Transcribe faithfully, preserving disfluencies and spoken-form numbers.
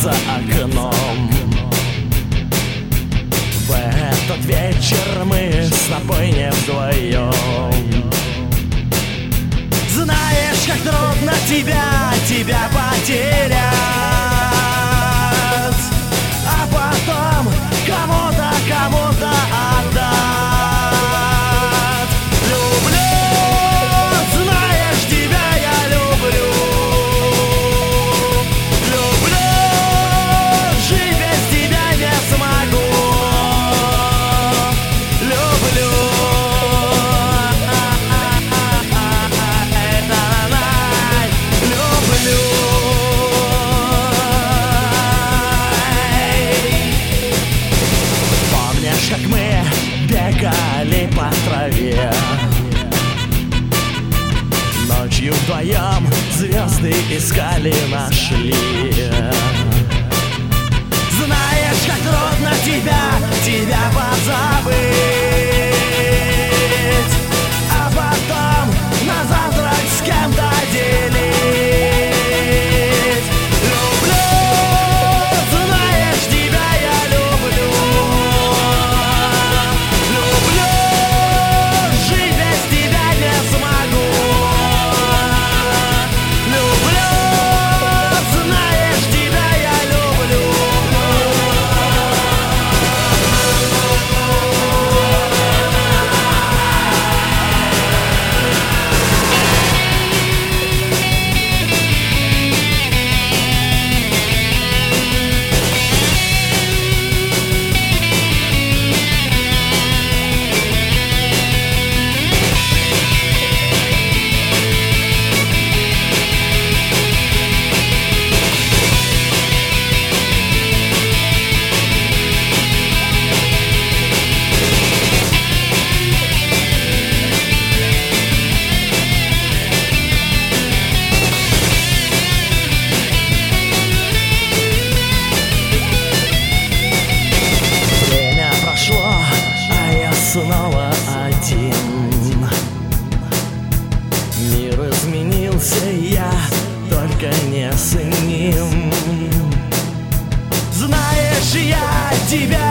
за окном. В этот вечер мы с тобой не вдвоем. Знаешь, как трудно тебя, тебя потерять, а потом кому-то, кому-то отдать. Люблю, знаешь, тебя я люблю. Люблю, жить без тебя не смогу. Люблю. Помнишь, как мы бегали по траве, ночью вдвоем звезды искали, нашли. Знаешь, как трудно тебя, тебя позабыть, а потом на завтрак с кем-то делить. Снова один. Мир изменился, я только не с ним. Знаешь, я тебя